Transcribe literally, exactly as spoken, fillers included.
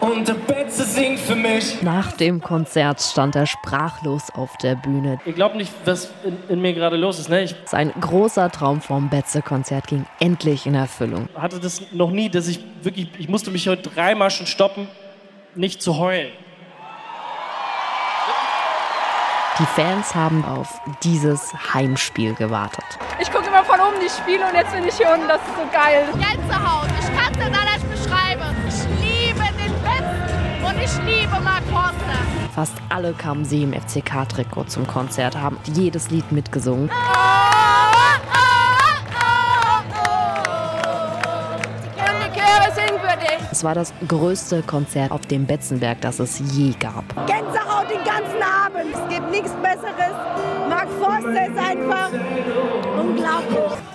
und der Betze singt für mich. Nach dem Konzert stand er sprachlos auf der Bühne. Ihr glaubt nicht, was in, in mir gerade los ist, ne? Ich Sein großer Traum vom Betze-Konzert ging endlich in Erfüllung. hatte das noch nie, dass ich wirklich, ich musste mich heute dreimal schon stoppen, nicht zu heulen. Die Fans haben auf dieses Heimspiel gewartet. Ich gucke immer von oben die Spiele und jetzt bin ich hier unten, das ist so geil. Gänsehaut, ich kann es nicht anders beschreiben. Ich liebe den Betze und ich liebe Mark Forster. Fast alle kamen sie im F C K-Trikot zum Konzert, haben jedes Lied mitgesungen. Die Chöre singen für dich. Es war das größte Konzert auf dem Betzenberg, das es je gab. Gänsehaut den ganzen Abend. Es gibt nichts Besseres. Mark Forster ist einfach unglaublich.